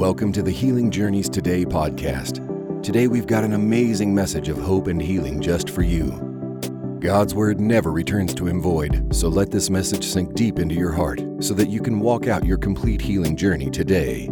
Welcome to the Healing Journeys Today podcast. Today we've got an amazing message of hope and healing just for you. God's word never returns to him void, so let this message sink deep into your heart so that you can walk out your complete healing journey today.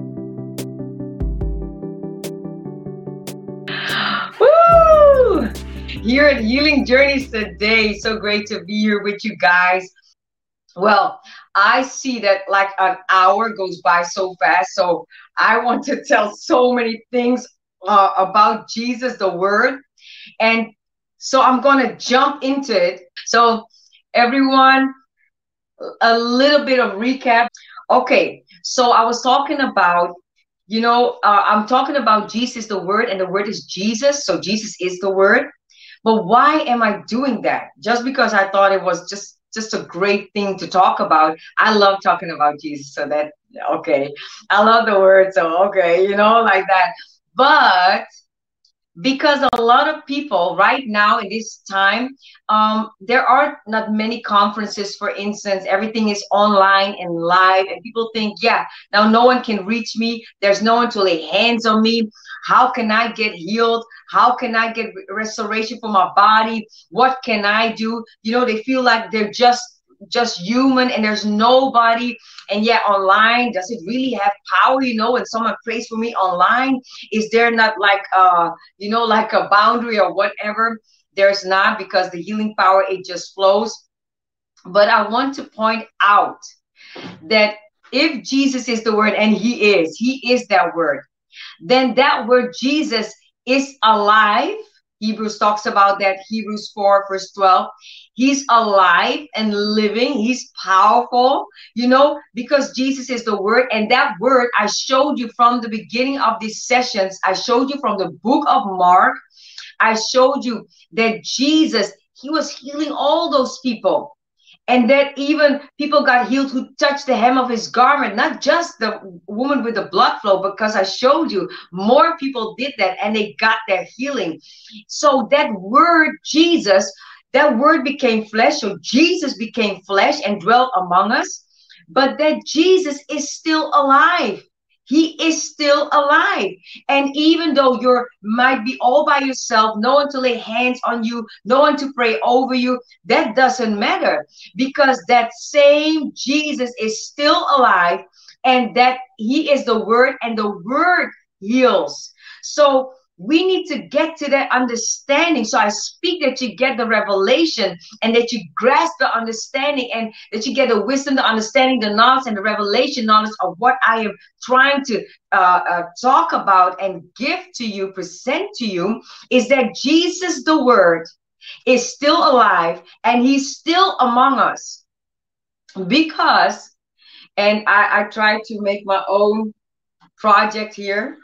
Woo! Here at Healing Journeys Today, so great to be here with you guys. Well, I see that like an hour goes by so fast, so I want to tell so many things about Jesus, the Word, and so I'm going to jump into it. So everyone, a little bit of recap. Okay, so I was talking about, I'm talking about Jesus, the Word, and the Word is Jesus, so Jesus is the Word. But why am I doing that? Just because I thought it was just a great thing to talk about. I love talking about Jesus, so that, okay. I love the word, so okay, like that. But because a lot of people right now in this time, there are not many conferences, for instance. Everything is online and live, and people think, yeah, now no one can reach me. There's no one to lay hands on me. How can I get healed? How can I get restoration for my body? What can I do? They feel like they're just human and there's nobody. And yet online, does it really have power? When someone prays for me online, is there not like like a boundary or whatever? There's not, because the healing power, it just flows. But I want to point out that if Jesus is the Word, and he is that Word, then that word Jesus is alive. Hebrews talks about that, Hebrews 4 verse 12. He's alive and living. He's powerful, because Jesus is the Word. And that Word, I showed you from the beginning of these sessions. I showed you from the book of Mark. I showed you that Jesus, he was healing all those people. And that even people got healed who touched the hem of his garment, not just the woman with the blood flow, because I showed you more people did that and they got their healing. So that word Jesus, that word became flesh. So Jesus became flesh and dwelt among us. But that Jesus is still alive. He is still alive. And even though you might be all by yourself, no one to lay hands on you, no one to pray over you, that doesn't matter, because that same Jesus is still alive, and that he is the Word, and the Word heals. So we need to get to that understanding. So I speak that you get the revelation, and that you grasp the understanding, and that you get the wisdom, the understanding, the knowledge, and the revelation knowledge of what I am trying to talk about and give to you, present to you, is that Jesus, the Word, is still alive, and he's still among us. Because, and I try to make my own project here.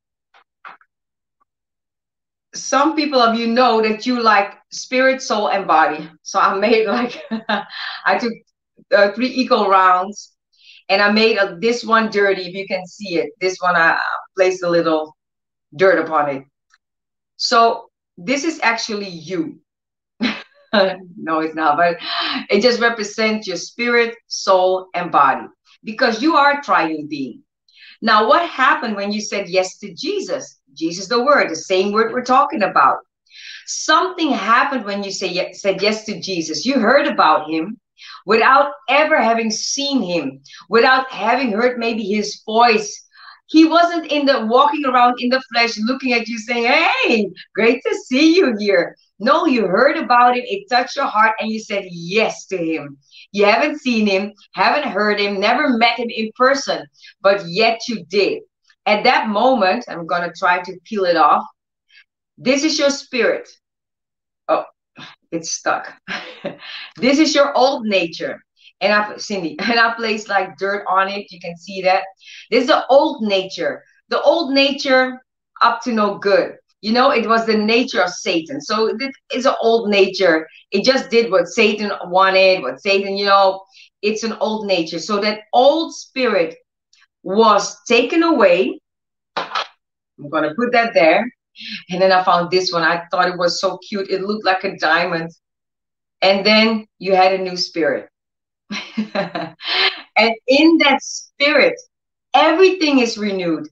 Some people of you know that you like spirit, soul, and body. So I made like, I took 3 equal rounds, and I made this one dirty, if you can see it. This one, I placed a little dirt upon it. So this is actually you. No, it's not, but it just represents your spirit, soul, and body, because you are a triune being. Now, what happened when you said yes to Jesus? Jesus, the Word, the same word we're talking about. Something happened when you said yes to Jesus. You heard about him without ever having seen him, without having heard maybe his voice. He wasn't walking around in the flesh looking at you saying, hey, great to see you here. No, you heard about him. It touched your heart and you said yes to him. You haven't seen him, haven't heard him, never met him in person, but yet you did. At that moment, I'm going to try to peel it off. This is your spirit. Oh, it's stuck. This is your old nature. And I placed like dirt on it. You can see that. This is the old nature. The old nature, up to no good. It was the nature of Satan. So it is an old nature. It just did what Satan wanted, what Satan, it's an old nature. So that old spirit was taken away. I'm going to put that there. And then I found this one. I thought it was so cute. It looked like a diamond. And then you had a new spirit. And in that spirit, everything is renewed.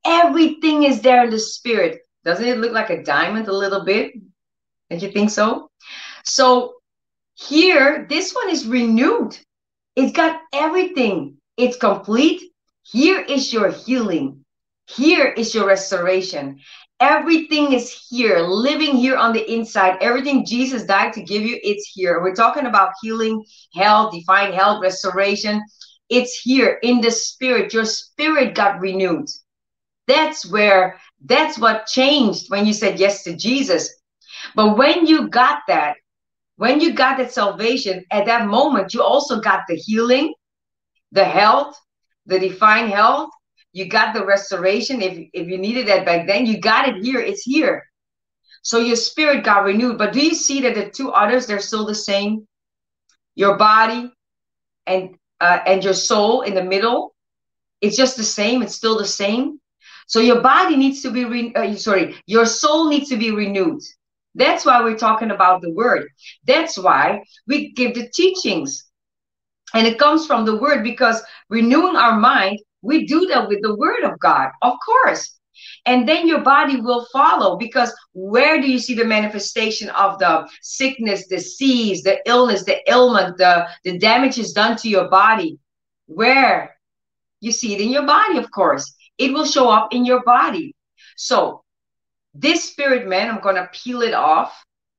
Everything is there in the spirit. Doesn't it look like a diamond a little bit? Don't you think so? So here, this one is renewed. It's got everything. It's complete. Here is your healing. Here is your restoration. Everything is here, living here on the inside. Everything Jesus died to give you, it's here. We're talking about healing, health, divine health, restoration. It's here in the spirit. Your spirit got renewed. That's what changed when you said yes to Jesus. But when you got that salvation, at that moment, you also got the healing, the health, the divine health. You got the restoration. If you needed that back then, you got it here. It's here. So your spirit got renewed. But do you see that the two others, they're still the same? Your body and your soul in the middle, it's just the same. It's still the same. So your body needs to be, your soul needs to be renewed. That's why we're talking about the word. That's why we give the teachings. And it comes from the word, because renewing our mind, we do that with the word of God, of course. And then your body will follow, because where do you see the manifestation of the sickness, the disease, the illness, the ailment, the damage is done to your body? Where? You see it in your body, of course. It will show up in your body. So this spirit man, I'm going to peel it off.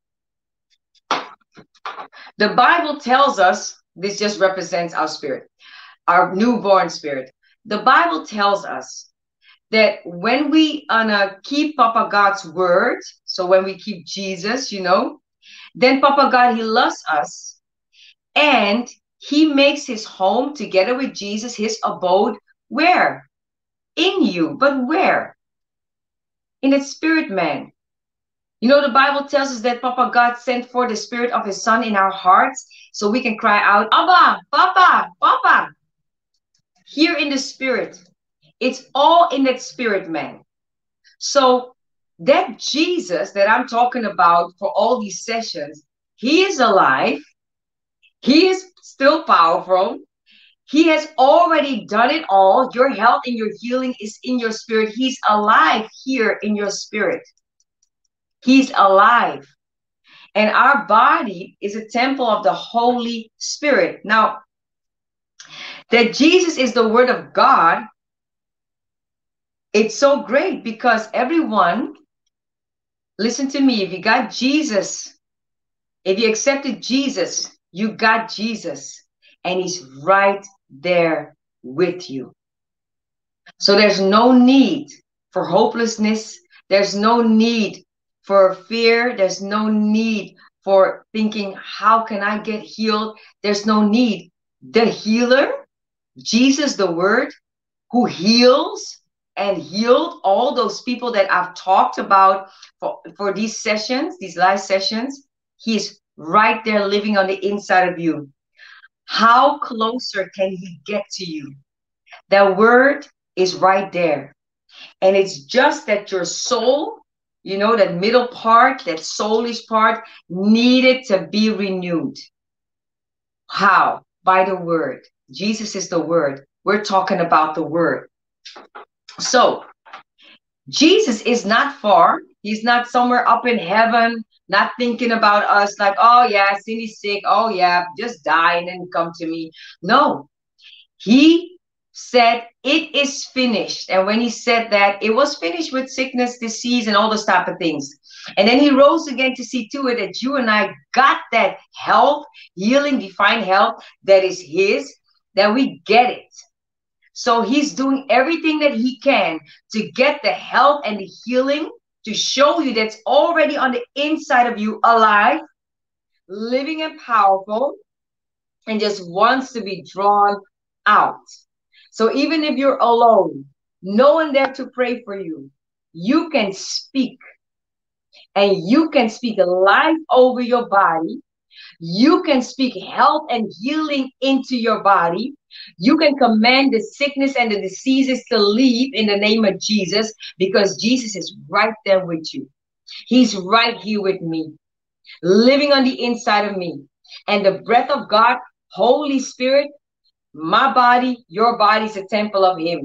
The Bible tells us, this just represents our spirit, our newborn spirit. The Bible tells us that when we keep Papa God's word, so when we keep Jesus, then Papa God, he loves us, and he makes his home together with Jesus, his abode, where? In you. But where? In the spirit man. The Bible tells us that Papa God sent forth the spirit of his son in our hearts, so we can cry out, Abba, Papa, Papa. Here in the spirit. It's all in that spirit man. So that Jesus that I'm talking about for all these sessions, he is alive. He is still powerful. He has already done it all. Your health and your healing is in your spirit. He's alive here in your spirit. He's alive. And our body is a temple of the Holy Spirit. Now, that Jesus is the Word of God, it's so great, because everyone, listen to me, if you got Jesus, if you accepted Jesus, you got Jesus, and he's right there with you. So there's no need for hopelessness. There's no need for fear. There's no need for thinking, how can I get healed? There's no need. The healer, Jesus, the Word, who heals and healed all those people that I've talked about for these sessions, these live sessions, he's right there living on the inside of you. How closer can he get to you? That Word is right there. And it's just that your soul, that middle part, that soulish part, needed to be renewed. How? By the Word. Jesus is the Word. We're talking about the Word. So, Jesus is not far. He's not somewhere up in heaven, not thinking about us like, oh yeah, Cindy's sick. Oh yeah, just die and then come to me. No, he said, it is finished. And when he said that, it was finished with sickness, disease, and all those type of things. And then he rose again to see to it that you and I got that health, healing, divine health that is his, that we get it. So he's doing everything that he can to get the health and the healing, to show you that's already on the inside of you, alive, living and powerful, and just wants to be drawn out. So even if you're alone, no one there to pray for you, you can speak. And you can speak life over your body. You can speak health and healing into your body. You can command the sickness and the diseases to leave in the name of Jesus, because Jesus is right there with you. He's right here with me, living on the inside of me. And the breath of God, Holy Spirit, my body, your body is a temple of him.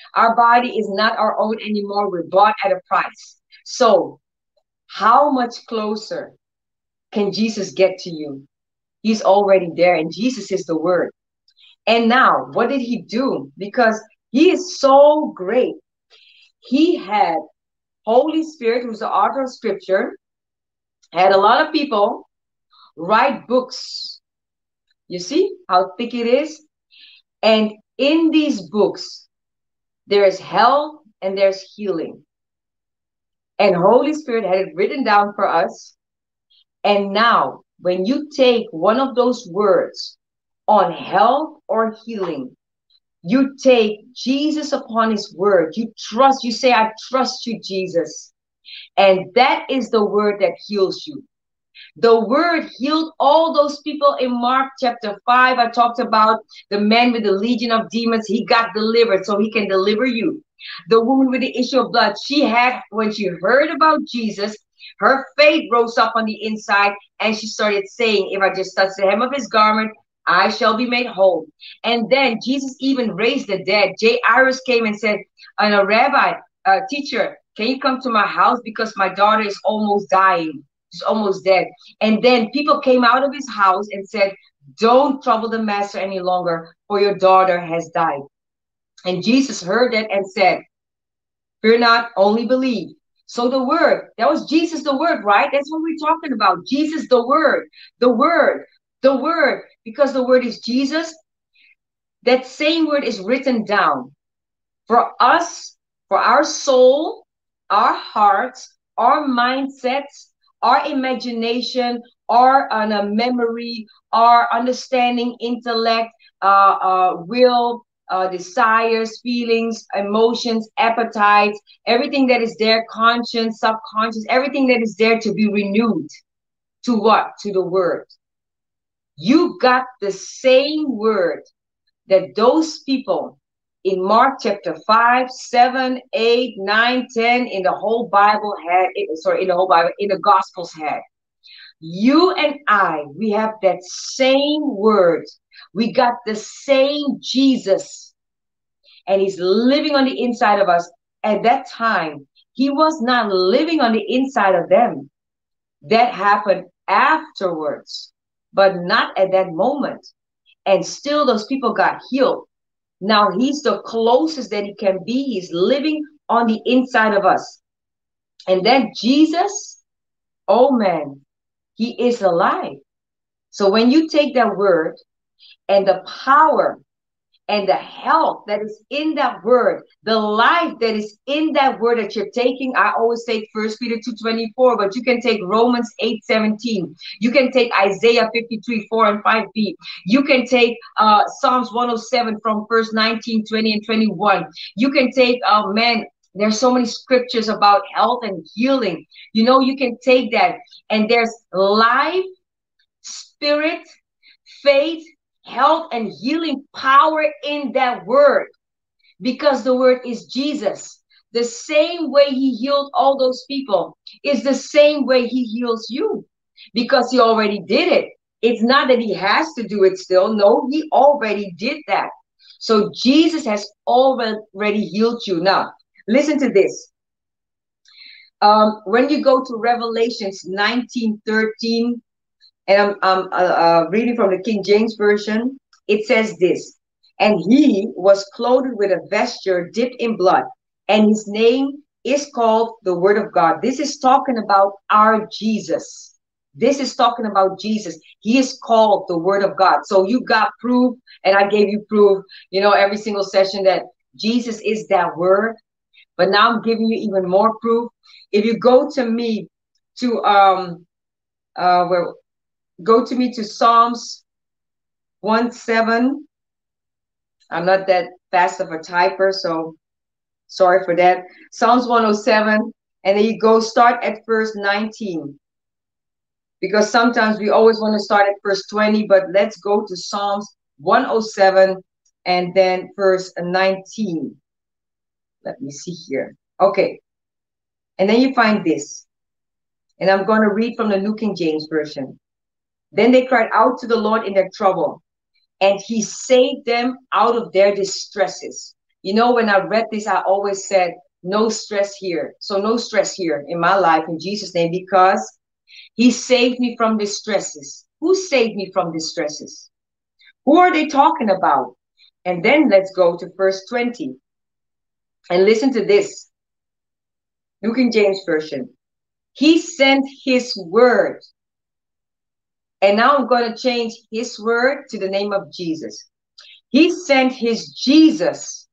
Our body is not our own anymore. We're bought at a price. So how much closer can Jesus get to you? He's already there, and Jesus is the word. And now, what did he do? Because he is so great. He had Holy Spirit, who's the author of scripture, had a lot of people write books. You see how thick it is? And in these books, there is health and there's healing. And Holy Spirit had it written down for us. And now, when you take one of those words on health or healing, you take Jesus upon his word. You trust, you say, I trust you, Jesus. And that is the word that heals you. The word healed all those people in Mark chapter 5. I talked about the man with the legion of demons. He got delivered, so he can deliver you. The woman with the issue of blood, she had, when she heard about Jesus, her faith rose up on the inside, and she started saying, if I just touch the hem of his garment, I shall be made whole. And then Jesus even raised the dead. Jairus came and said, Rabbi, teacher, can you come to my house because my daughter is almost dying? She's almost dead. And then people came out of his house and said, don't trouble the master any longer, for your daughter has died. And Jesus heard that and said, fear not, only believe. So the word, that was Jesus the word, right? That's what we're talking about. Jesus the word, the word, the word, because the word is Jesus. That same word is written down for us, for our soul, our hearts, our mindsets, our imagination, our memory, our understanding, intellect, will, desires, feelings, emotions, appetites, everything that is there, conscience, subconscious, everything that is there to be renewed. To what? To the word. You got the same word that those people in Mark chapter 5, 7, 8, 9, 10 in the whole Bible had, in the whole Bible, in the Gospels had. You and I, we have that same word. We got the same Jesus. And he's living on the inside of us. At that time, he was not living on the inside of them. That happened afterwards, but not at that moment. And still those people got healed. Now he's the closest that he can be. He's living on the inside of us. And then Jesus, oh man, he is alive. So when you take that word and the power and the health that is in that word, the life that is in that word that you're taking, I always take 1 Peter 2:24, but you can take Romans 8:17. You can take Isaiah 53:4 and 5b. You can take Psalms 107 from verse 19, 20, and 21. You can take, there's so many scriptures about health and healing. You know, you can take that, and there's life, spirit, faith, health, and healing power in that word, because the word is Jesus. The same way he healed all those people is the same way he heals you, because he already did it. It's not that he has to do it still. No, he already did that. So Jesus has already healed you. Now, listen to this. When you go to Revelations 19:13, and I'm reading from the King James Version, it says this, and he was clothed with a vesture dipped in blood, and his name is called the Word of God. This is talking about our Jesus. This is talking about Jesus. He is called the Word of God. So you got proof, and I gave you proof, every single session, that Jesus is that word. But now I'm giving you even more proof. If you go to me to go to me to Psalms 1:7. I'm not that fast of a typer, so sorry for that. Psalms 107, and then you go start at verse 19. Because sometimes we always want to start at verse 20, but let's go to Psalms 107 and then verse 19. Let me see here. Okay. And then you find this. And I'm going to read from the New King James Version. Then they cried out to the Lord in their trouble, and he saved them out of their distresses. You know, when I read this, I always said, no stress here. So no stress here in my life in Jesus' name, because he saved me from distresses. Who saved me from distresses? Who are they talking about? And then let's go to verse 20 and listen to this. New King James Version. He sent his word. And now I'm going to change his word to the name of Jesus. He sent his Jesus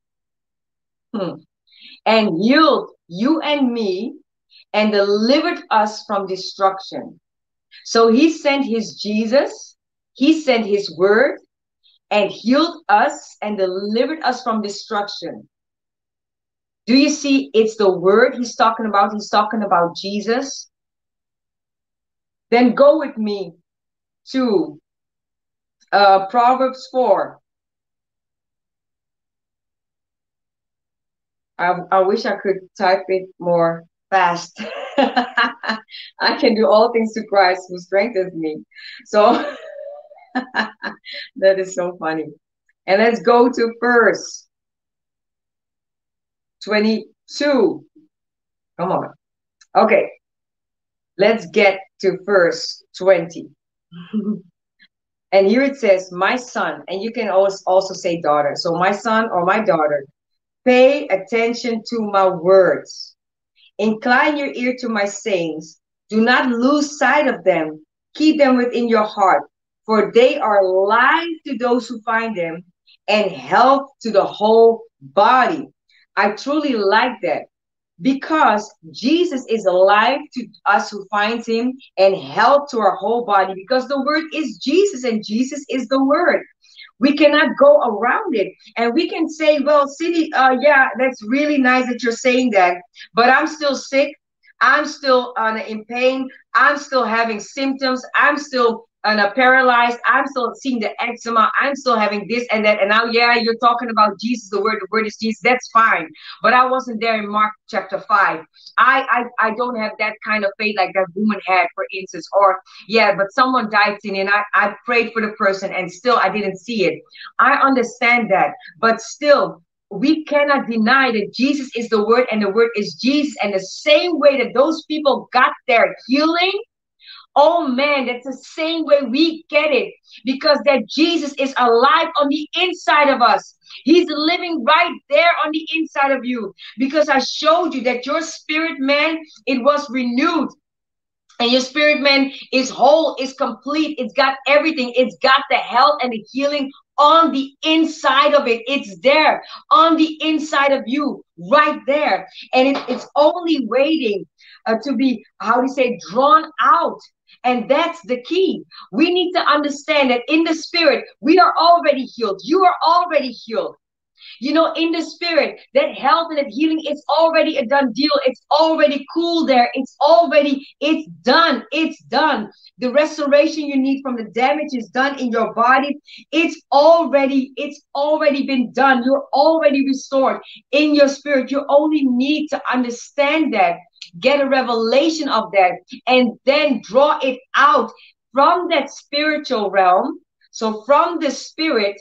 and healed you and me and delivered us from destruction. So he sent his Jesus, he sent his word, and healed us and delivered us from destruction. Do you see? It's the word he's talking about. He's talking about Jesus. Then go with me to Proverbs 4. I wish I could type it more fast. I can do all things to Christ who strengthens me. So that is so funny. And let's go to verse 22. Come on. Okay. Let's get to verse 20. And here it says, my son, and you can also say daughter. So my son or my daughter, pay attention to my words. Incline your ear to my sayings. Do not lose sight of them. Keep them within your heart, for they are life to those who find them and health to the whole body. I truly like that, because Jesus is alive to us who finds him and health to our whole body, because the word is Jesus and Jesus is the word. We cannot go around it. And we can say, well, Cindy, yeah, that's really nice that you're saying that, but I'm still sick. I'm still in pain. I'm still having symptoms. I'm still paralyzed. I'm still seeing the eczema. I'm still having this and that. And now, yeah, you're talking about Jesus, the word is Jesus. That's fine. But I wasn't there in Mark chapter 5. I don't have that kind of faith like that woman had, for instance. Or, yeah, but someone died in and I prayed for the person and still I didn't see it. I understand that. But still, we cannot deny that Jesus is the word and the word is Jesus. And the same way that those people got their healing, oh man, that's the same way we get it, because that Jesus is alive on the inside of us. He's living right there on the inside of you, because I showed you that your spirit man, it was renewed. And your spirit man is whole, is complete. It's got everything. It's got the health and the healing on the inside of it. It's there on the inside of you, right there. And it's only waiting to be, how do you say, drawn out. And that's the key. We need to understand that in the spirit, we are already healed. You are already healed. You know, in the spirit, that health and that healing is already a done deal. It's already cool there. It's done. It's done. The restoration you need from the damage is done in your body. It's already been done. You're already restored in your spirit. You only need to understand that, get a revelation of that, and then draw it out from that spiritual realm. So from the spirit,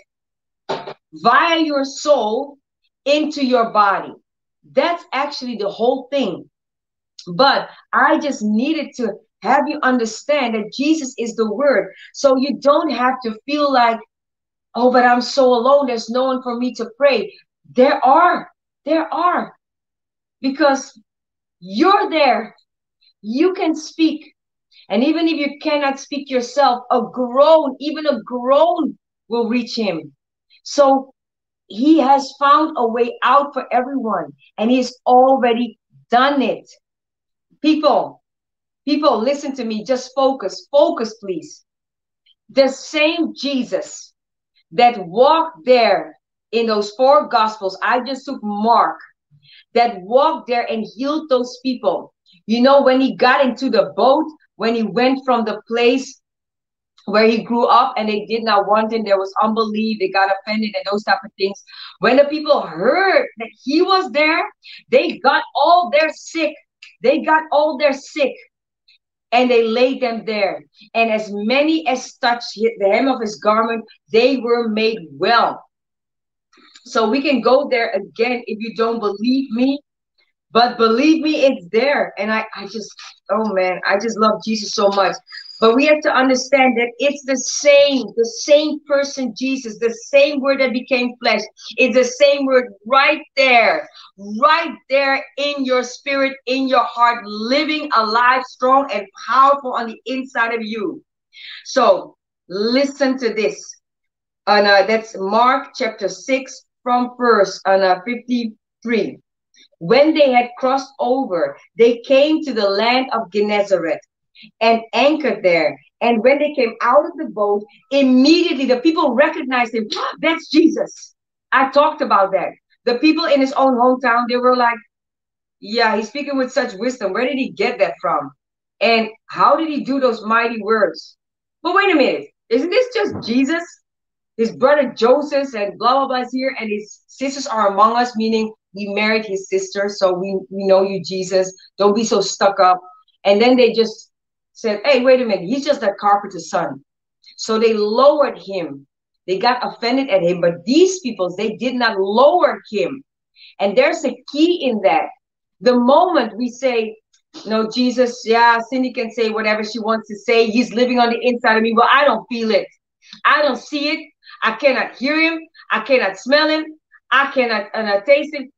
via your soul into your body. That's actually the whole thing. But I just needed to have you understand that Jesus is the word. So you don't have to feel like, oh, but I'm so alone. There's no one for me to pray. There are. Because you're there. You can speak. And even if you cannot speak yourself, even a groan will reach him. So he has found a way out for everyone, and he's already done it. People, listen to me. Just focus, please. The same Jesus that walked there in those 4 gospels, I just took Mark, that walked there and healed those people. You know, when he got into the boat, when he went from the place where he grew up and they did not want him, there was unbelief, they got offended and those type of things. When the people heard that he was there, they got all their sick. And they laid them there. And as many as touched the hem of his garment, they were made well. So we can go there again if you don't believe me. But believe me, it's there. And I just, oh man, I just love Jesus so much. But we have to understand that it's the same person, Jesus, the same word that became flesh. It's the same word right there in your spirit, in your heart, living alive, strong, and powerful on the inside of you. So listen to this. And that's Mark chapter 6 from verse 53. When they had crossed over, they came to the land of Gennesaret and anchored there. And when they came out of the boat, immediately the people recognized him. That's Jesus. I talked about that. The people in his own hometown, they were like, yeah, he's speaking with such wisdom. Where did he get that from? And how did he do those mighty words? But wait a minute. Isn't this just Jesus? His brother Joseph and blah, blah, blah is here. And his sisters are among us, meaning we married his sister. So we know you, Jesus. Don't be so stuck up. And then they just said, hey, wait a minute. He's just a carpenter's son. So they lowered him. They got offended at him. But these people, they did not lower him. And there's a key in that. The moment we say, no, Jesus, yeah, Cindy can say whatever she wants to say. He's living on the inside of me. Well, I don't feel it. I don't see it. I cannot hear him. I cannot smell him. I cannot taste him.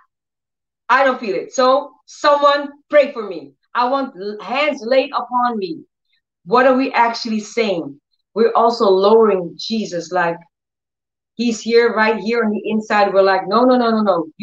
I don't feel it. So someone pray for me. I want hands laid upon me. What are we actually saying? We're also lowering Jesus, like he's here, right here on the inside. We're like, no, no, no, no, no.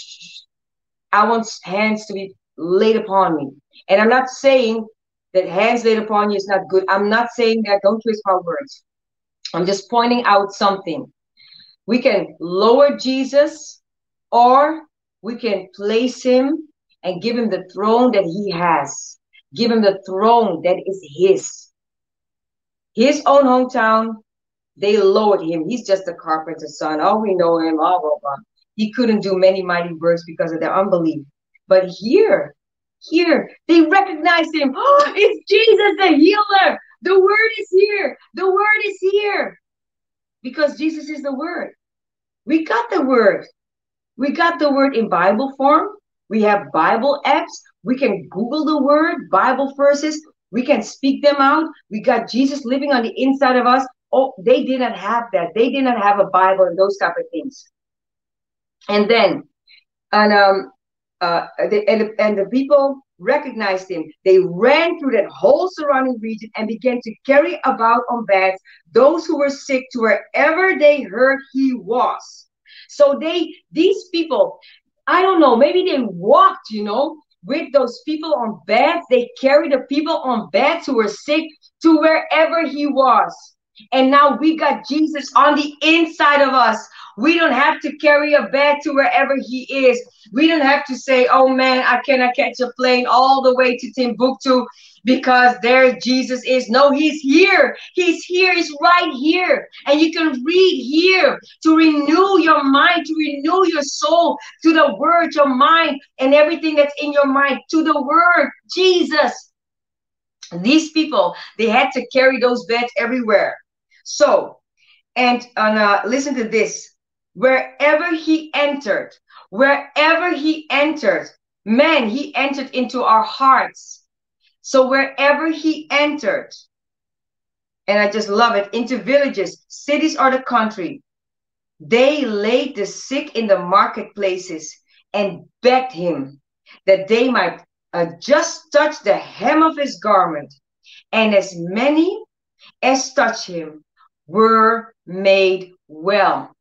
I want hands to be laid upon me. And I'm not saying that hands laid upon you is not good. I'm not saying that. Don't twist my words. I'm just pointing out something. We can lower Jesus, or we can place him and give him the throne that he has. Give him the throne that is his. His own hometown, they lowered him. He's just a carpenter's son. Oh, we know him. Oh, blah, blah. He couldn't do many mighty works because of their unbelief. But here, they recognized him. Oh, it's Jesus the healer. The word is here. The word is here. Because Jesus is the word. We got the word. We got the word in Bible form. We have Bible apps. We can Google the word, Bible verses. We can speak them out. We got Jesus living on the inside of us. Oh, they did not have that. They did not have a Bible and those type of things. And then, the people recognized him. They ran through that whole surrounding region and began to carry about on beds those who were sick to wherever they heard he was. So these people, I don't know, maybe they walked, with those people on beds. They carried the people on beds who were sick to wherever he was. And now we got Jesus on the inside of us. We don't have to carry a bed to wherever he is. We don't have to say, oh man, I cannot catch a plane all the way to Timbuktu because there Jesus is. No, he's here. He's here. He's right here. And you can read here to renew your mind, to renew your soul to the word, your mind, and everything that's in your mind to the word, Jesus. These people, they had to carry those beds everywhere. So, and listen to this. Wherever he entered, man, he entered into our hearts. So wherever he entered, and I just love it, into villages, cities, or the country, they laid the sick in the marketplaces and begged him that they might just touch the hem of his garment. And as many as touched him were made well.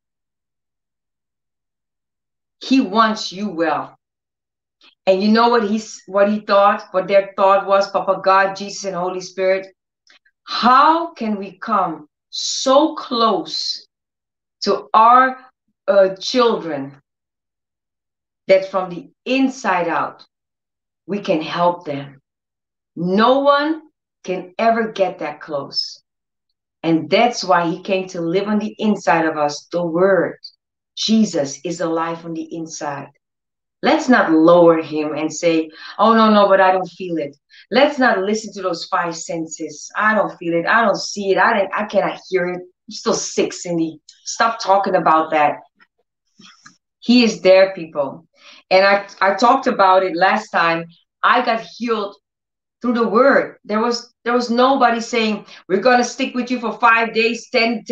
He wants you well. And you know what he thought, what their thought was, Papa God, Jesus, and Holy Spirit? How can we come so close to our children that from the inside out, we can help them? No one can ever get that close. And that's why he came to live on the inside of us. The word, Jesus, is alive on the inside. Let's not lower him and say, oh, no, but I don't feel it. Let's not listen to those five senses. I don't feel it. I don't see it. I cannot hear it. I'm still sick, Cindy. Stop talking about that. He is there, people. And I talked about it last time. I got healed through the word. There was nobody saying we're gonna stick with you for 5 days,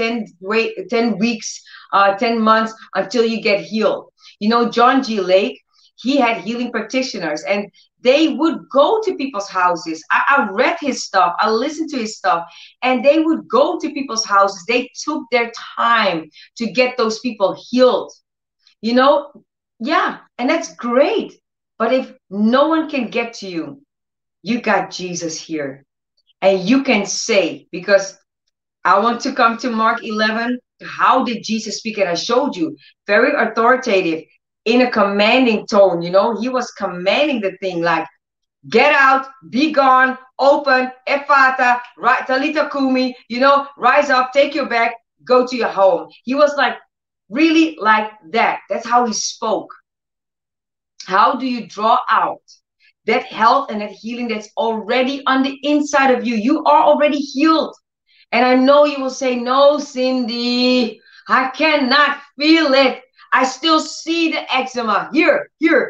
10 weeks, 10 months until you get healed. John G. Lake, he had healing practitioners, and they would go to people's houses. I read his stuff, I listened to his stuff, and they would go to people's houses. They took their time to get those people healed. You know, yeah, and that's great. But if no one can get to you, you got Jesus here. And you can say, because I want to come to Mark 11. How did Jesus speak? And I showed you, very authoritative, in a commanding tone. He was commanding the thing like, get out, be gone, open, ephata, talita kumi, rise up, take your bag, go to your home. He was like, really like that. That's how he spoke. How do you draw out that health and that healing that's already on the inside of you? You are already healed. And I know you will say, no, Cindy, I cannot feel it. I still see the eczema. Here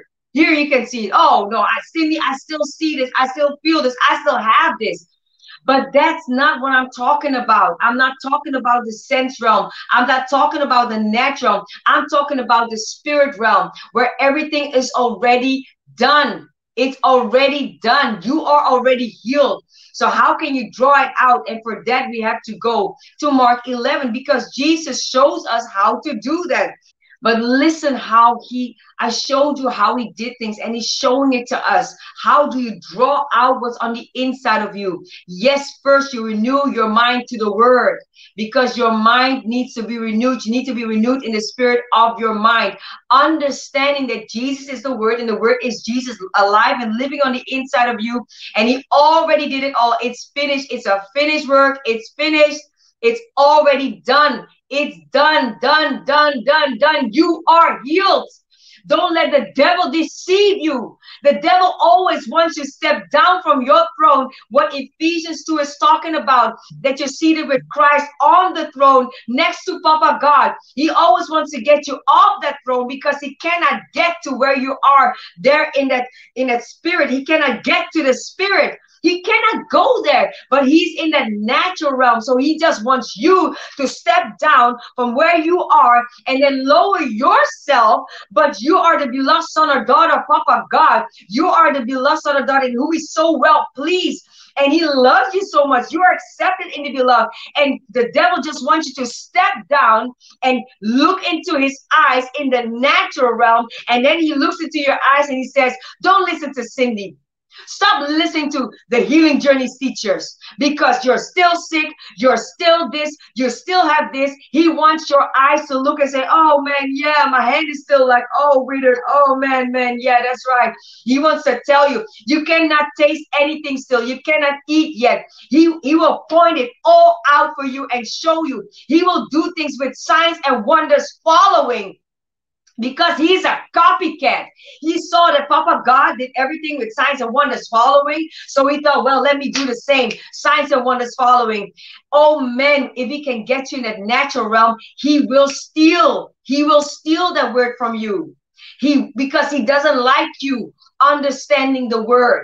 you can see it. Oh no, Cindy, I still see this. I still feel this. I still have this. But that's not what I'm talking about. I'm not talking about the sense realm. I'm not talking about the natural. I'm talking about the spirit realm, where everything is already done. It's already done. You are already healed. So how can you draw it out? And for that, we have to go to Mark 11, because Jesus shows us how to do that. But listen how I showed you how he did things, and he's showing it to us. How do you draw out what's on the inside of you? Yes, first you renew your mind to the word, because your mind needs to be renewed. You need to be renewed in the spirit of your mind, understanding that Jesus is the word, and the word is Jesus alive and living on the inside of you. And he already did it all. It's finished. It's a finished work. It's finished. It's already done. It's done, done, done, done, done. You are healed. Don't let the devil deceive you. The devil always wants you to step down from your throne. What Ephesians 2 is talking about, that you're seated with Christ on the throne next to Papa God. He always wants to get you off that throne, because he cannot get to where you are there in that spirit. He cannot get to the spirit. He cannot go there, but he's in that natural realm. So he just wants you to step down from where you are and then lower yourself. But you are the beloved son or daughter of Papa God. You are the beloved son or daughter in who is so well pleased. And he loves you so much. You are accepted in the beloved. And the devil just wants you to step down and look into his eyes in the natural realm. And then he looks into your eyes and he says, don't listen to Cindy. Stop listening to the Healing Journeys teachers, because you're still sick. You're still this. You still have this. He wants your eyes to look and say, oh man, yeah, my hand is still like, oh, withered. Oh man, yeah, that's right. He wants to tell you, you cannot taste anything still. You cannot eat yet. He will point it all out for you and show you. He will do things with signs and wonders following, because he's a copycat. He saw that Papa God did everything with signs and wonders following. So he thought, well, let me do the same. Signs and wonders following. Oh man, if he can get you in that natural realm, he will steal. He will steal that word from you. Because he doesn't like you understanding the word.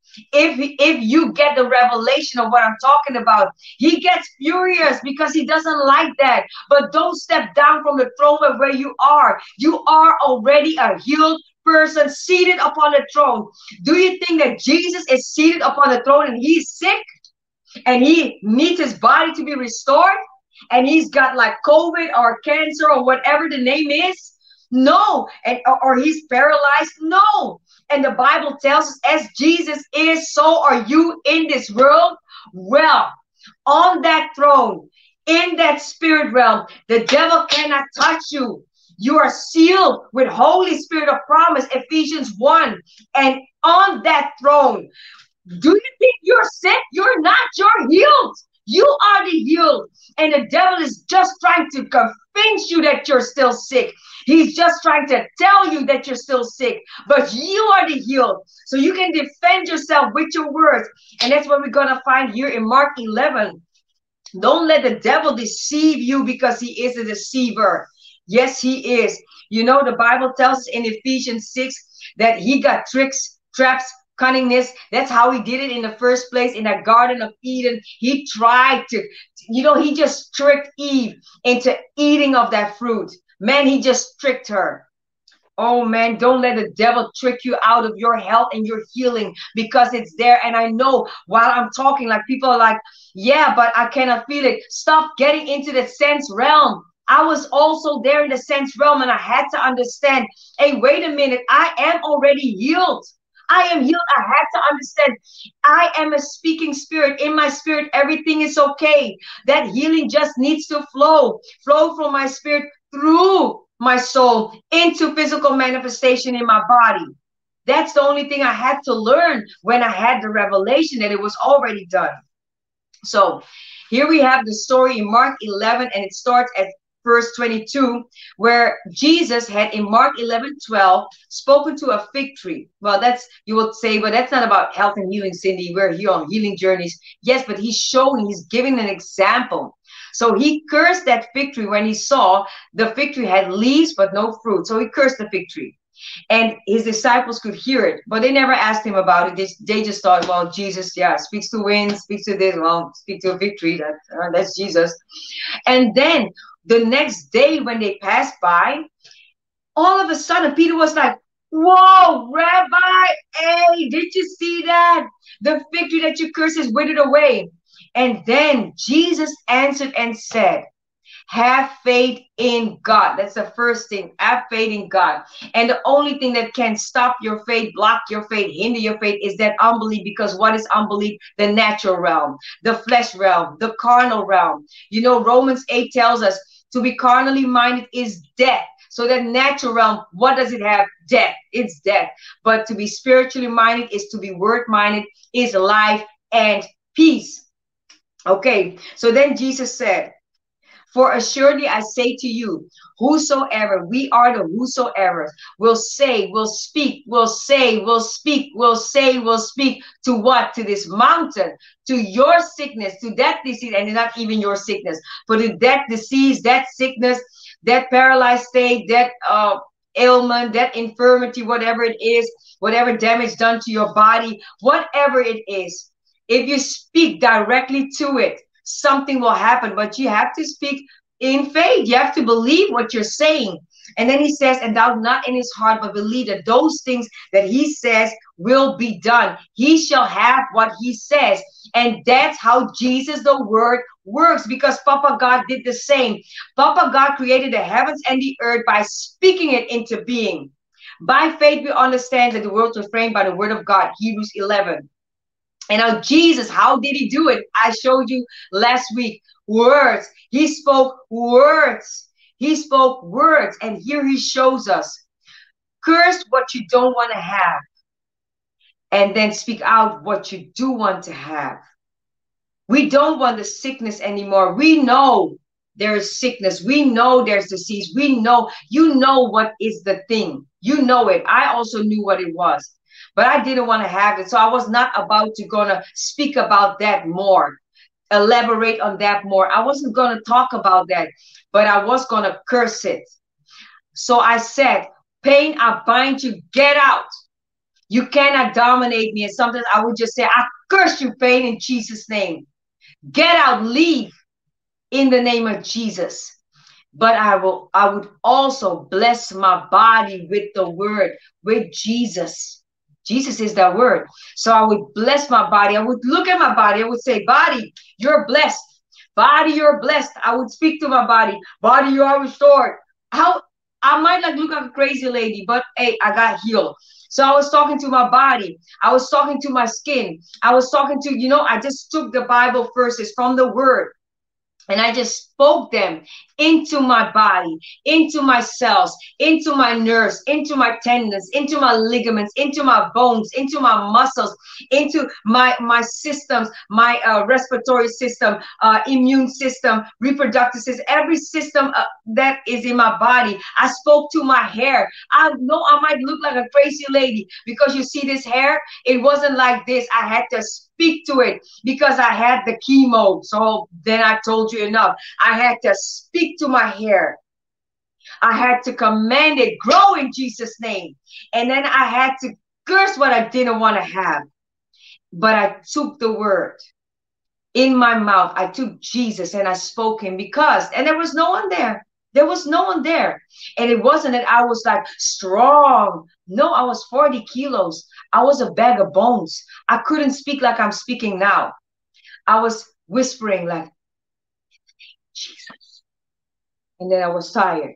If you get the revelation of what I'm talking about, he gets furious, because he doesn't like that. But don't step down from the throne of where you are. You are already a healed person seated upon the throne. Do you think that Jesus is seated upon the throne and he's sick and he needs his body to be restored and he's got like COVID or cancer or whatever the name is? No. Or he's paralyzed? No. And the Bible tells us, as Jesus is, so are you in this world. Well, on that throne, in that spirit realm, the devil cannot touch you. You are sealed with Holy Spirit of promise, Ephesians 1. And on that throne, do you think you're sick? You're not. You're healed. You are the healed. And the devil is just trying to convince you that you're still sick. He's just trying to tell you that you're still sick, but you are the healed. So you can defend yourself with your words. And that's what we're going to find here in Mark 11. Don't let the devil deceive you, because he is a deceiver. Yes, he is. You know, the Bible tells us in Ephesians 6 that he got tricks, traps, cunningness. That's how he did it in the first place in that Garden of Eden. He tried to, he just tricked Eve into eating of that fruit. Man, he just tricked her. Oh man, don't let the devil trick you out of your health and your healing because it's there. And I know while I'm talking, like people are like, yeah, but I cannot feel it. Stop getting into the sense realm. I was also there in the sense realm and I had to understand, hey, wait a minute, I am already healed. I am healed. I had to understand I am a speaking spirit. In my spirit, everything is okay. That healing just needs to flow from my spirit through my soul into physical manifestation in my body. That's the only thing I had to learn when I had the revelation that it was already done. So here we have the story in Mark 11, and it starts at verse 22, where Jesus had in Mark 11:12 spoken to a fig tree. Well, that's, you would say, but that's not about health and healing, Cindy. We're here on healing journeys. Yes, but he's giving an example. So he cursed that fig tree when he saw the fig tree had leaves but no fruit. So he cursed the fig tree. And his disciples could hear it, but they never asked him about it. They just thought, well, Jesus, yeah, speaks to wind, speaks to this, well, speak to a fig tree. That's Jesus. And then the next day when they passed by, all of a sudden Peter was like, whoa, Rabbi, hey, did you see that? The fig tree that you cursed is withered away. And then Jesus answered and said, have faith in God. That's the first thing. Have faith in God. And the only thing that can stop your faith, block your faith, hinder your faith is that unbelief. Because what is unbelief? The natural realm, the flesh realm, the carnal realm. You know, Romans 8 tells us to be carnally minded is death. So that natural realm, what does it have? Death. It's death. But to be spiritually minded is to be word minded, is life and peace. Okay. So then Jesus said, for assuredly I say to you, whosoever, we are the whosoever, will say, will speak, will say, will speak, will say, will speak to what? To this mountain, to your sickness, to that disease, and not even your sickness, but to that disease, that sickness, that paralyzed state, that ailment, that infirmity, whatever it is, whatever damage done to your body, whatever it is, if you speak directly to it, something will happen, but you have to speak in faith. You have to believe what you're saying. And then he says, and doubt not in his heart, but believe that those things that he says will be done. He shall have what he says. And that's how Jesus, the word, works, because Papa God did the same. Papa God created the heavens and the earth by speaking it into being. By faith, we understand that the world was framed by the word of God, Hebrews 11. And now Jesus, how did he do it? I showed you last week. Words. He spoke words. He spoke words. And here he shows us. Curse what you don't want to have. And then speak out what you do want to have. We don't want the sickness anymore. We know there is sickness. We know there's disease. We know, you know what is the thing. You know it. I also knew what it was. But I didn't want to have it. So I was not about to gonna speak about that more, elaborate on that more. I wasn't going to talk about that, but I was going to curse it. So I said, pain, I bind you, get out. You cannot dominate me. And sometimes I would just say, I curse you, pain, in Jesus' name. Get out, leave in the name of Jesus. But I would also bless my body with the word, with Jesus. Jesus is that word. So I would bless my body. I would look at my body. I would say, body, you're blessed. Body, you're blessed. I would speak to my body. Body, you are restored. How I might like look like a crazy lady, but hey, I got healed. So I was talking to my body. I was talking to my skin. I was talking to, I just took the Bible verses from the word. And I just spoke them into my body, into my cells, into my nerves, into my tendons, into my ligaments, into my bones, into my muscles, into my systems, my respiratory system, immune system, reproductive system, every system that is in my body. I spoke to my hair. I know I might look like a crazy lady because you see this hair, it wasn't like this. I had to speak to it because I had the chemo. So then I told you enough. I had to speak to my hair. I had to command it, grow in Jesus' name. And then I had to curse what I didn't want to have. But I took the word in my mouth. I took Jesus and I spoke him and there was no one there. There was no one there. And it wasn't that I was like strong. No, I was 40 kilos. I was a bag of bones. I couldn't speak like I'm speaking now. I was whispering like, Jesus. And then I was tired.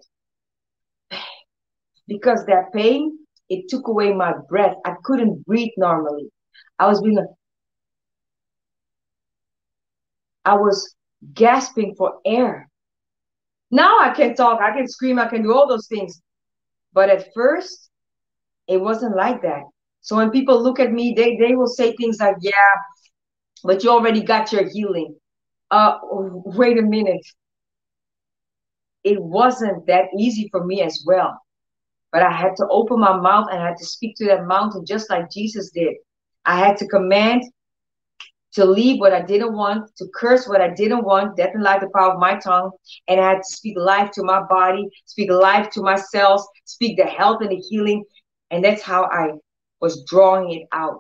Because that pain, it took away my breath. I couldn't breathe normally. I was gasping for air. Now I can talk, I can scream, I can do all those things. But at first, it wasn't like that. So when people look at me, they will say things like, yeah, but you already got your healing. Wait a minute. It wasn't that easy for me as well. But I had to open my mouth and I had to speak to that mountain just like Jesus did. I had to command to leave what I didn't want, to curse what I didn't want, death and life, the power of my tongue. And I had to speak life to my body, speak life to my cells, speak the health and the healing. And that's how I was drawing it out.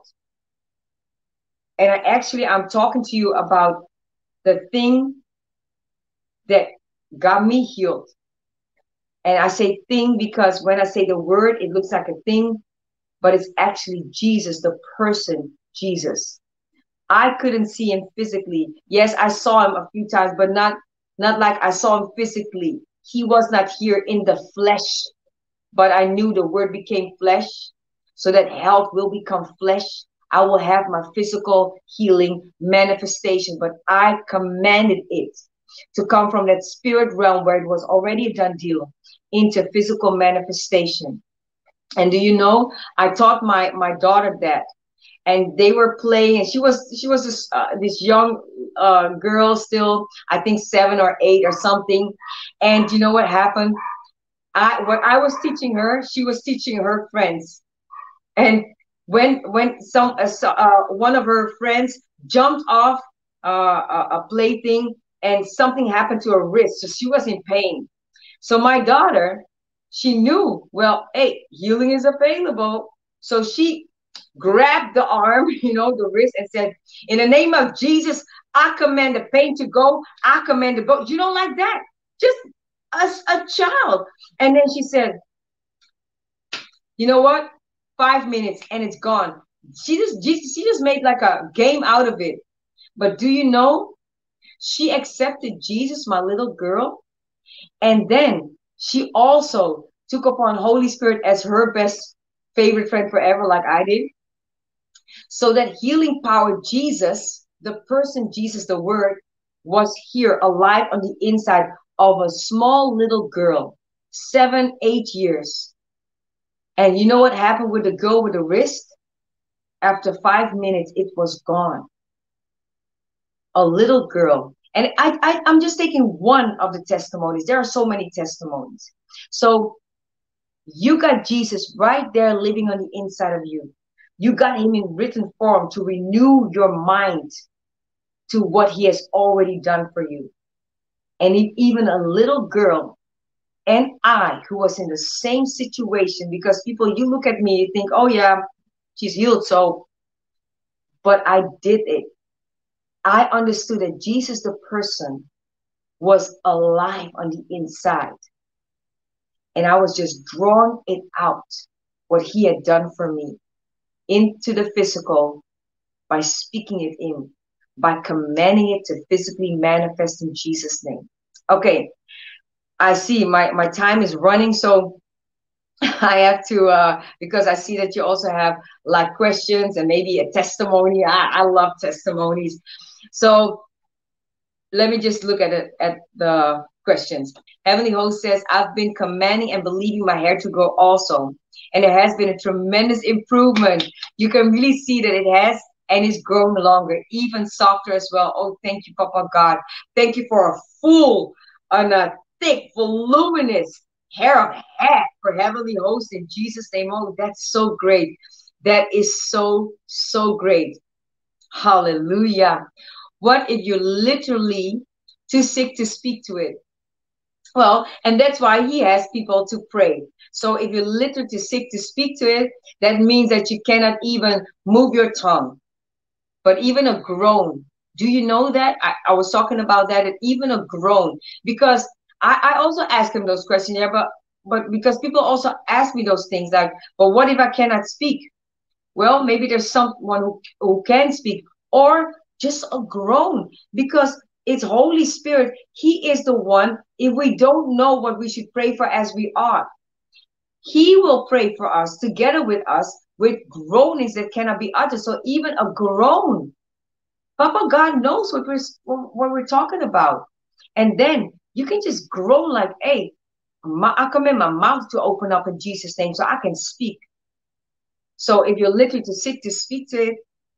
And I'm talking to you about the thing that got me healed. And I say thing because when I say the word, it looks like a thing, but it's actually Jesus, the person, Jesus. I couldn't see him physically. Yes, I saw him a few times, but not like I saw him physically. He was not here in the flesh, but I knew the word became flesh, so that health will become flesh. I will have my physical healing manifestation, but I commanded it to come from that spirit realm where it was already a done deal into physical manifestation. And do you know, I taught my daughter that, and they were playing, and she was this young girl, still I think 7 or 8 or something. And you know what happened? What I was teaching her, she was teaching her friends. And when one of her friends jumped off a plaything, and something happened to her wrist, so she was in pain. So my daughter, she knew, well, hey, healing is available. So she grabbed the arm, the wrist, and said, in the name of Jesus, I command the pain to go. I command the go. You don't like that? Just as a child. And then she said, you know what? 5 minutes and it's gone. She just made like a game out of it. But do you know, she accepted Jesus, my little girl. And then she also took upon Holy Spirit as her best favorite friend forever, like I did. So that healing power, Jesus, the person Jesus, the word, was here alive on the inside of a small little girl, 7, 8 years. And you know what happened with the girl with the wrist? After 5 minutes, it was gone. A little girl. And I'm just taking one of the testimonies. There are so many testimonies. So you got Jesus right there living on the inside of you. You got him in written form to renew your mind to what he has already done for you. And if even a little girl and I, who was in the same situation, because people, you look at me, you think, oh yeah, she's healed. So, but I did it. I understood that Jesus, the person, was alive on the inside. And I was just drawing it out, what he had done for me, into the physical by speaking it in, by commanding it to physically manifest in Jesus' name. Okay, I see my time is running, so I have to, because I see that you also have like questions and maybe a testimony. I love testimonies. So let me just look at the questions. Heavenly Host says, I've been commanding and believing my hair to grow also. And there has been a tremendous improvement. You can really see that it has, and it's grown longer, even softer as well. Oh, thank you, Papa God. Thank you for a full and a thick, voluminous hair of hat for Heavenly Host in Jesus' name. Oh, that's so great. That is so, so great. Hallelujah. What if you're literally too sick to speak to it? Well, and that's why he has people to pray. So if you're literally too sick to speak to it, that means that you cannot even move your tongue. But even a groan, do you know that? I was talking about that, and even a groan, because I also ask him those questions, yeah, but because people also ask me those things like, but what if I cannot speak? Well, maybe there's someone who can speak, or just a groan, because it's Holy Spirit. He is the one. If we don't know what we should pray for as we are, he will pray for us together with us with groanings that cannot be uttered. So even a groan, Papa God knows what we're talking about. And then you can just groan like, hey, I command my mouth to open up in Jesus' name so I can speak. So if you're literally too sick to speak to it,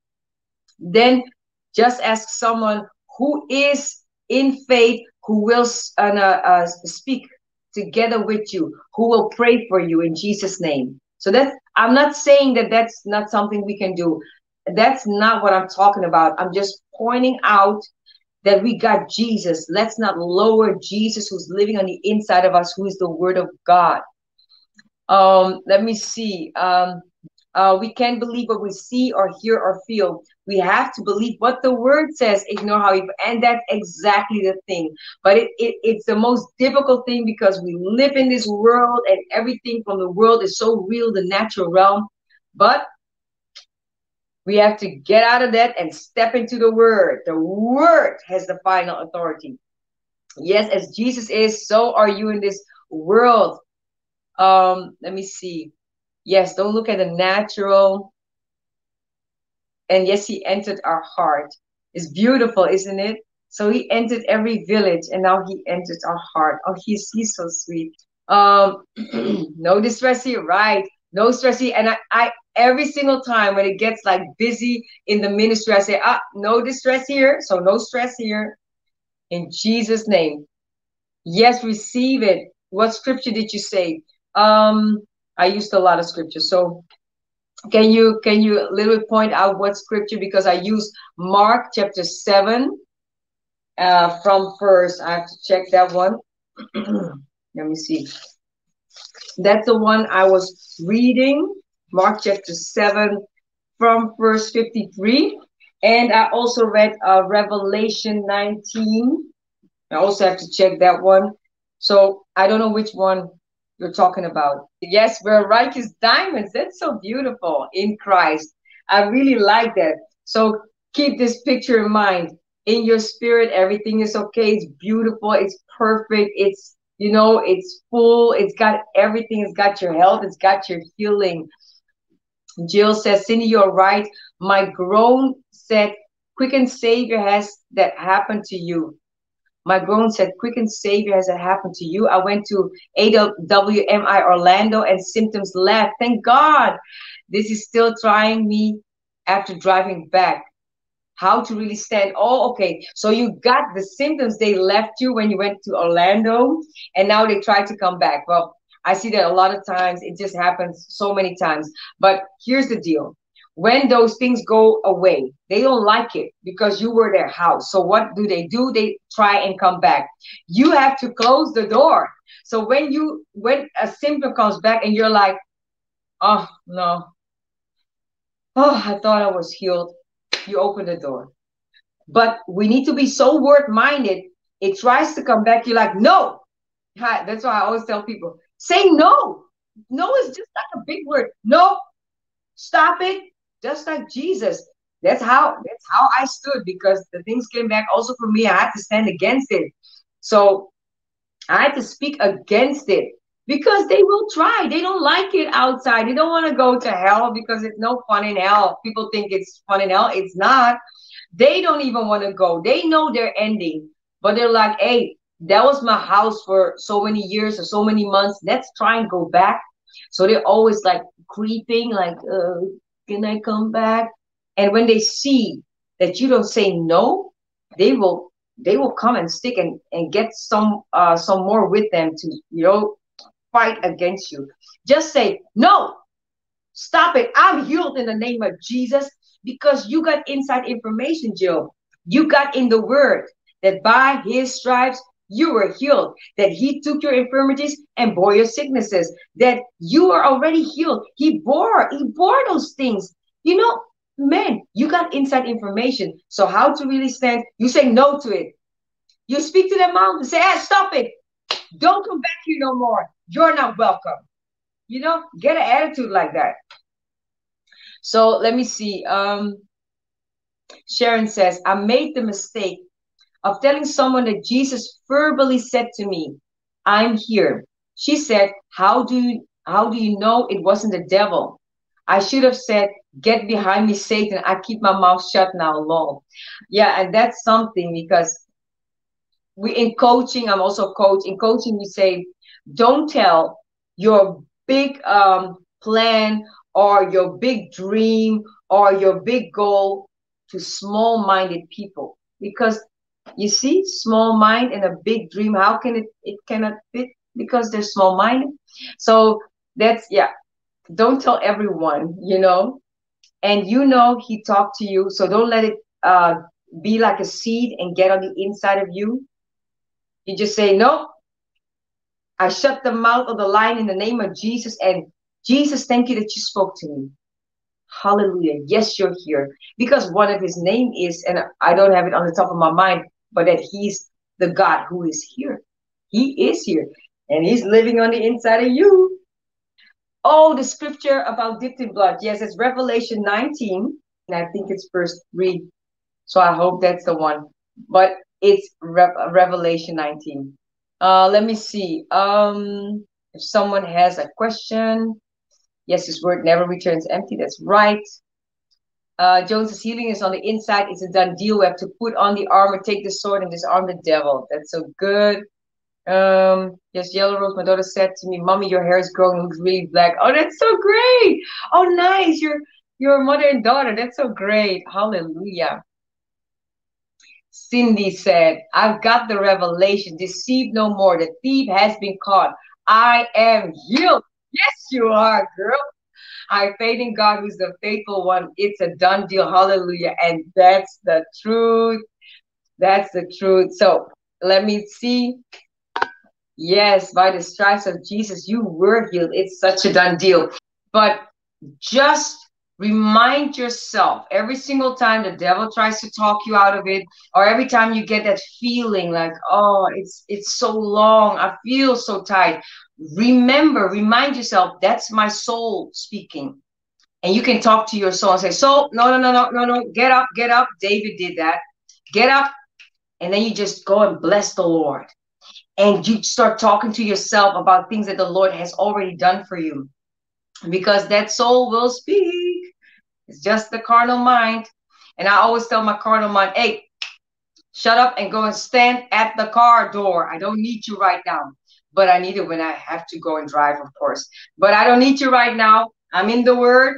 then just ask someone who is in faith, who will speak together with you, who will pray for you in Jesus' name. So that's, I'm not saying that that's not something we can do. That's not what I'm talking about. I'm just pointing out that we got Jesus. Let's not lower Jesus, who's living on the inside of us, who is the Word of God. Let me see. We can't believe what we see or hear or feel. We have to believe what the word says, ignore how we, and that's exactly the thing. But it's the most difficult thing because we live in this world and everything from the world is so real, the natural realm. But we have to get out of that and step into the word. The word has the final authority. Yes, as Jesus is, so are you in this world. Let me see. Yes, don't look at the natural. And yes, he entered our heart. It's beautiful, isn't it? So he entered every village and now he enters our heart. Oh, he's so sweet. No distress here, right? No stress here. And I every single time when it gets like busy in the ministry, I say, no distress here. So no stress here. In Jesus' name. Yes, receive it. What scripture did you say? I used a lot of scripture. So can you little point out what scripture, because I use Mark chapter 7 from first. I have to check that one. Let me see. That's the one I was reading, Mark chapter 7 from verse 53. And I also read Revelation 19. I also have to check that one. So I don't know which one you're talking about. Yes, we're righteous diamonds. That's so beautiful in Christ. I really like that. So keep this picture in mind. In your spirit, everything is okay. It's beautiful. It's perfect. It's, it's full. It's got everything. It's got your health. It's got your healing. Jill says, Cindy, you're right. My groan said, quick and Savior has that happened to you. My groan said, quick and Savior, has it happened to you? I went to AWMI Orlando and symptoms left. Thank God. This is still trying me after driving back. How to really stand. Oh, okay. So you got the symptoms. They left you when you went to Orlando and now they try to come back. Well, I see that a lot of times. It just happens so many times. But here's the deal. When those things go away, they don't like it because you were their house. So what do? They try and come back. You have to close the door. So when a symptom comes back and you're like, oh no, oh, I thought I was healed, you open the door. But we need to be so word-minded. It tries to come back. You're like, no. That's why I always tell people, say no. No is just like a big word. No, stop it. Just like Jesus. That's how I stood, because the things came back also for me. I had to stand against it. So I had to speak against it because they will try. They don't like it outside. They don't want to go to hell because it's no fun in hell. People think it's fun in hell. It's not. They don't even want to go. They know their ending, but they're like, hey, that was my house for so many years or so many months. Let's try and go back. So they're always like creeping, like, can I come back? And when they see that you don't say no, they will come and stick and get some more with them to fight against you. Just say no, stop it. I'm healed in the name of Jesus, because you got inside information, Jill. You got in the word that by his stripes you were healed, that he took your infirmities and bore your sicknesses, that you are already healed. He bore those things. You know, man, you got inside information. So how to really stand, you say no to it. You speak to that mountain, say, ah, stop it. Don't come back here no more. You're not welcome. Get an attitude like that. So let me see. Sharon says, I made the mistake of telling someone that Jesus verbally said to me, I'm here. She said, how do you know it wasn't the devil? I should have said, get behind me, Satan. I keep my mouth shut now, lol. Yeah, and that's something because we in coaching, I'm also a coach. In coaching, we say, don't tell your big plan or your big dream or your big goal to small-minded people, because you see, small mind and a big dream, how can it cannot fit? Because they're small-minded. So that's, yeah, don't tell everyone, and he talked to you, so don't let it be like a seed and get on the inside of you. You just say, no, I shut the mouth of the lion in the name of Jesus. And Jesus, thank you that you spoke to me. Hallelujah. Yes, you're here. Because one of his name is, and I don't have it on the top of my mind, but that he's the God who is here. He is here. And he's living on the inside of you. Oh, the scripture about dipped in blood. Yes, it's Revelation 19. And I think it's verse 3. So I hope that's the one. But it's Revelation 19. Let me see. If someone has a question. Yes, his word never returns empty. That's right. Jones's healing is on the inside. It's a done deal. We have to put on the armor, take the sword, and disarm the devil. That's so good. Yes, Yellow Rose, my daughter said to me, Mommy, your hair is growing, looks really black. Oh, that's so great. Oh, nice. Your mother and daughter. That's so great. Hallelujah. Cindy said, I've got the revelation. Deceive no more. The thief has been caught. I am healed. Yes, you are, girl. I faith in God who's the faithful one. It's a done deal. Hallelujah. And that's the truth. That's the truth. So let me see. Yes, by the stripes of Jesus, you were healed. It's such a done deal. But just remind yourself every single time the devil tries to talk you out of it, or every time you get that feeling like, oh, it's so long, I feel so tired. Remind yourself, that's my soul speaking. And you can talk to your soul and say, so, no, get up. David did that. Get up. And then you just go and bless the Lord. And you start talking to yourself about things that the Lord has already done for you. Because that soul will speak. It's just the carnal mind. And I always tell my carnal mind, hey, shut up and go and stand at the car door. I don't need you right now. But I need it when I have to go and drive, of course. But I don't need you right now. I'm in the Word,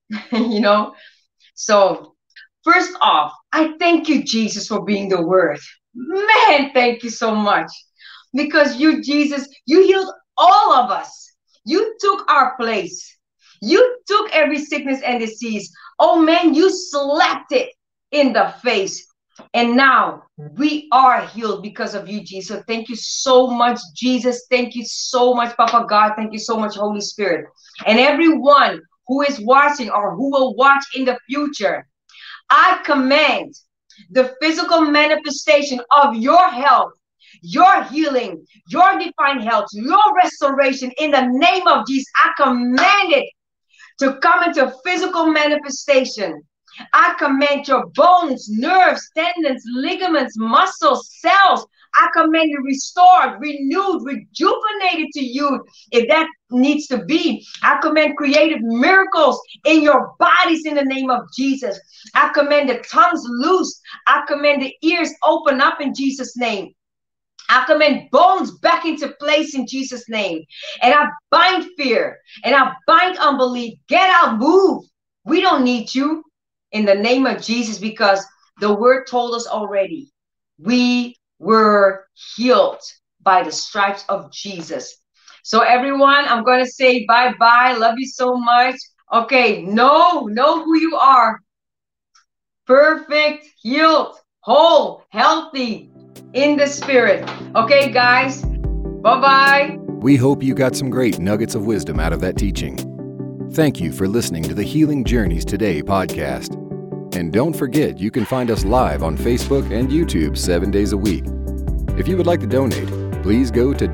So first off, I thank you, Jesus, for being the Word. Man, thank you so much. Because you, Jesus, you healed all of us. You took our place. You took every sickness and disease. Oh, man, you slapped it in the face. And now we are healed because of you, Jesus. Thank you so much, Jesus. Thank you so much, Papa God. Thank you so much, Holy Spirit. And everyone who is watching or who will watch in the future, I command the physical manifestation of your health, your healing, your divine health, your restoration in the name of Jesus. I command it to come into physical manifestation. I command your bones, nerves, tendons, ligaments, muscles, cells. I command you restored, renewed, rejuvenated to you if that needs to be. I command creative miracles in your bodies in the name of Jesus. I command the tongues loose. I command the ears open up in Jesus' name. I command bones back into place in Jesus' name. And I bind fear and I bind unbelief. Get out, move. We don't need you in the name of Jesus, because the word told us already. We were healed by the stripes of Jesus. So everyone, I'm going to say bye-bye. Love you so much. Okay, know who you are. Perfect, healed, whole, healthy, in the Spirit. Okay, guys? Bye-bye. We hope you got some great nuggets of wisdom out of that teaching. Thank you for listening to the Healing Journeys Today podcast. And don't forget, you can find us live on Facebook and YouTube 7 days a week. If you would like to donate, please go to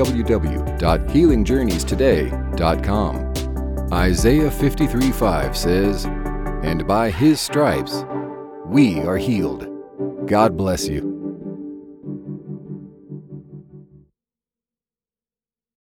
www.healingjourneystoday.com. Isaiah 53:5 says, "And by His stripes we are healed." God bless you.